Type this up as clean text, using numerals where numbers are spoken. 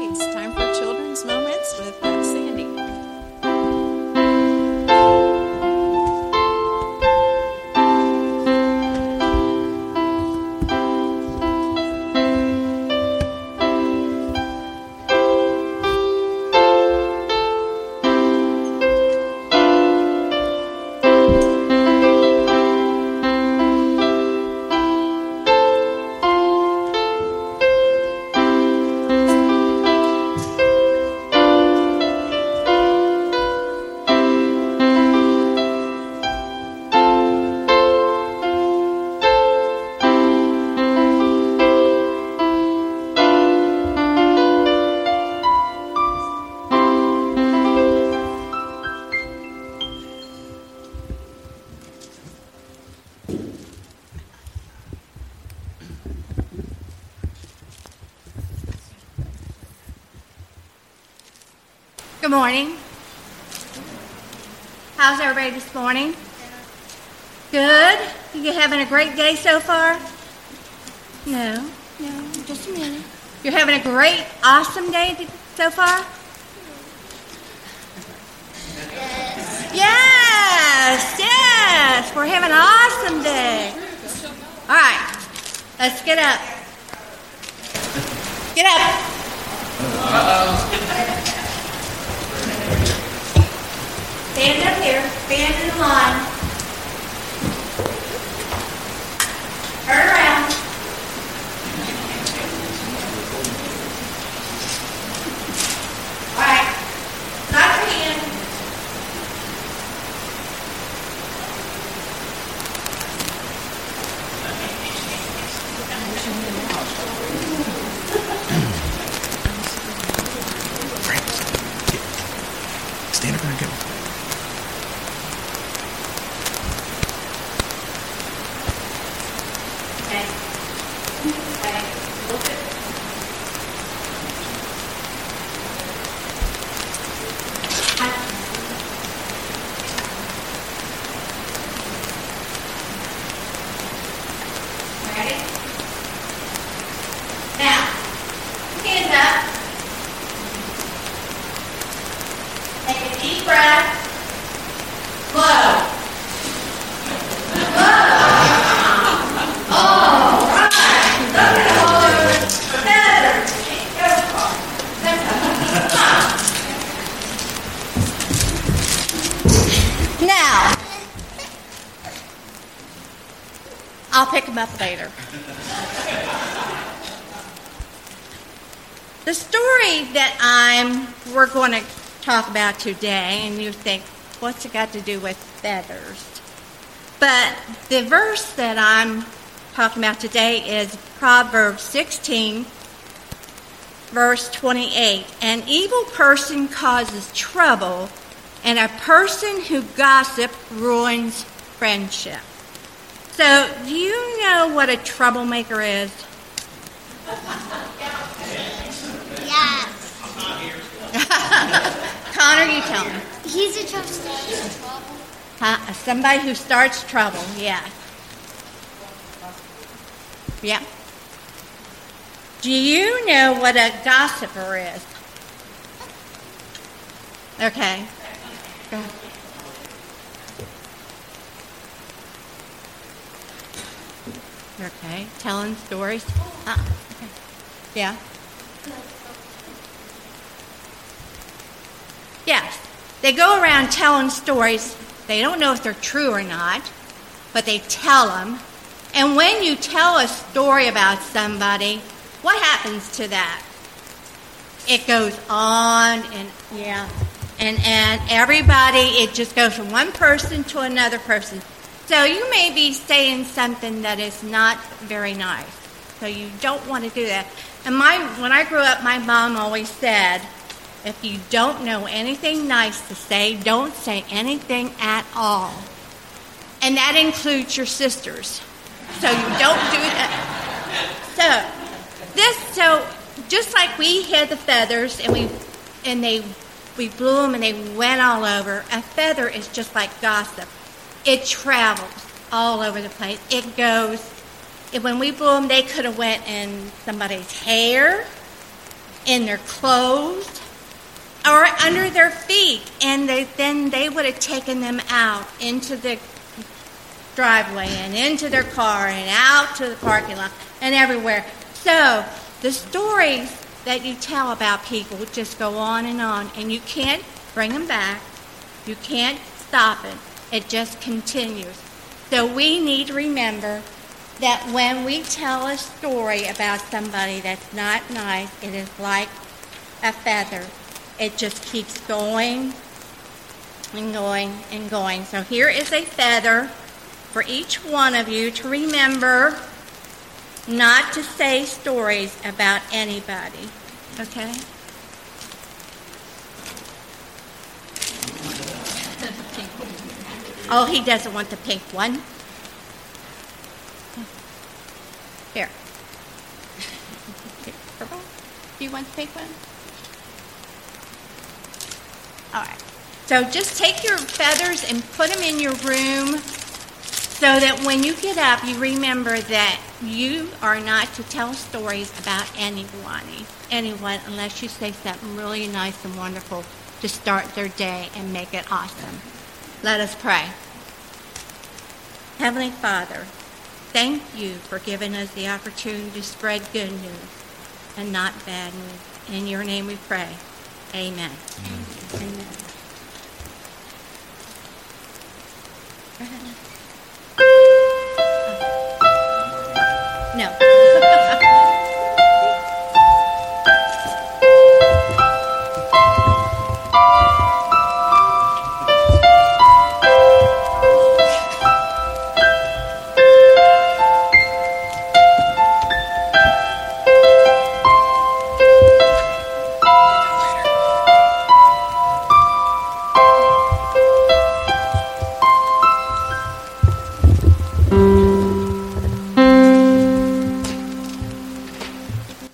It's time for Children's Moments with Sandy. Good morning. How's everybody this morning? Good? You having a great day so far? No, just a minute. You're having a great, awesome day so far? Yes, we're having an awesome day. All right, let's get up. Get up. Stand up here. Stand in the line. Turn around. All right. Stop your hand. Stand up and go. I'll pick them up later. The story that we're going to talk about today, and you think, what's it got to do with feathers? But the verse that I'm talking about today is Proverbs 16, verse 28. An evil person causes trouble, and a person who gossips ruins friendship. So, do you know what a troublemaker is? Yes. Connor, you tell me. He's a trouble. Somebody who starts trouble, yeah. Yeah. Do you know what a gossiper is? Okay. Go ahead. Okay, telling stories. Okay. Yeah. Yes, they go around telling stories. They don't know if they're true or not, but they tell them. And when you tell a story about somebody, what happens to that? It goes on and everybody, it just goes from one person to another person. So you may be saying something that is not very nice. So you don't want to do that. And when I grew up, my mom always said, if you don't know anything nice to say, don't say anything at all. And that includes your sisters. So you don't do that. So just like we had the feathers and we blew them and they went all over, a feather is just like gossip. It travels all over the place. It goes. When we blew them, they could have went in somebody's hair, in their clothes or under their feet, and then they would have taken them out into the driveway and into their car and out to the parking lot and everywhere. So the stories that you tell about people just go on, and you can't bring them back. You can't stop it. It just continues. So we need to remember that when we tell a story about somebody that's not nice, it is like a feather. It just keeps going and going and going. So here is a feather for each one of you to remember not to say stories about anybody. Okay? Oh, he doesn't want the pink one. Here. Purple? Do you want the pink one? All right. So just take your feathers and put them in your room so that when you get up, you remember that you are not to tell stories about anyone unless you say something really nice and wonderful to start their day and make it awesome. Let us pray. Heavenly Father, thank you for giving us the opportunity to spread good news and not bad news. In your name we pray. Amen. Amen. Go ahead.